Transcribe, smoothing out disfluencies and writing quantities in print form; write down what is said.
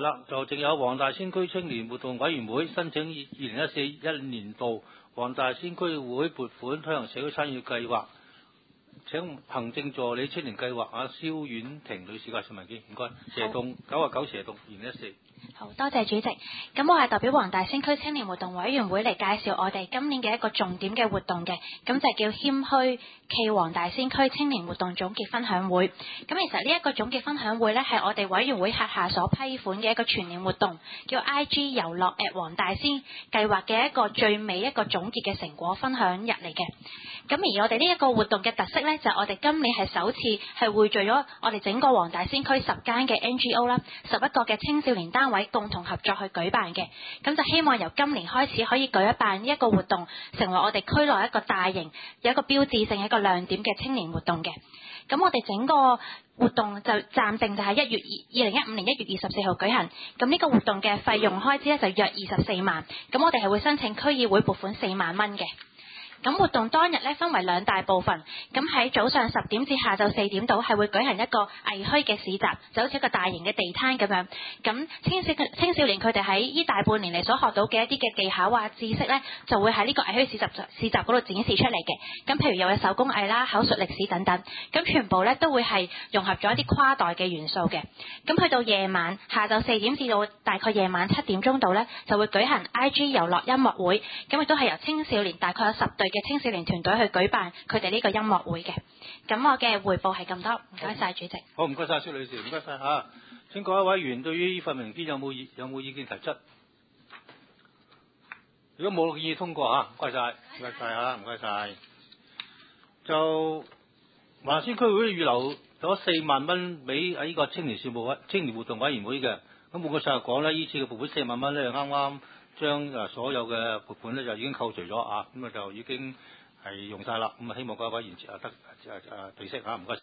係啦，就淨有黃大仙區青年活動委員會申請2014-2015年度黃大仙區會撥款推行社區參與計劃。請行政助理青年計劃蕭婉婷女士介紹文件，唔該。蛇洞99蛇洞2014。 好多謝主席。咁我係代表黃大仙區青年活動委員會嚟介紹我哋今年嘅一個重點嘅活動嘅，咁就叫謙虛暨黃大仙區青年活動總結分享會。咁其實呢一個總結分享會呢，係我哋委員會轄下所批款嘅一個全年活動，叫 IG 遊樂黃大仙計劃嘅一個最尾一個總結嘅成果分享日嚟嘅。咁而我哋呢一個活動嘅特色呢，就係我哋今年係首次係匯聚咗我哋整個黃大仙區10間嘅 NGO 啦，11個嘅青少年單位共同合作去舉辦嘅。咁就希望由今年開始可以舉辦一個活動，成為我哋區內一個大型有一個標誌性一個亮點嘅青年活動嘅。咁我哋整個活動就暫定就係2015年1月24號舉行。咁呢個活動嘅費用開支咧就約24萬。咁我哋係會申請區議會撥款4萬蚊嘅。咁活動當日咧分為2大部分，咁喺早上10點至下晝4點度係會舉行一個藝墟嘅市集，就好似一個大型嘅地攤咁樣。咁青少年佢哋喺呢大半年嚟所學到嘅一啲嘅技巧啊知識咧，就會喺呢個藝墟市集嗰度展示出嚟嘅。咁譬如又有手工藝啦、口述歷史等等，咁全部咧都會係融合咗一啲跨代嘅元素嘅。咁去到夜晚下晝4點至到大概夜晚7點鐘度咧，就會舉行 IG 遊樂音樂會，咁亦都係由青少年大概有10隊嘅青少年團隊去舉辦佢哋呢個音樂會嘅。咁我嘅匯報係咁多，唔該晒主席。 好，唔該晒蕭女士，唔該晒嚇。請各位委員對於呢份文件有冇意見提出？如果冇，建議通過嚇，唔該晒，唔該晒嚇，唔該晒。就黃大仙區會預留咗4萬蚊俾呢個青年活動委員會嘅。咁換句實話講咧，呢次嘅撥款4萬蚊咧，啱啱將所有嘅撥款咧就已經扣除咗啊，咁就已經係用晒啦。咁希望各位委員得備悉嚇，唔該。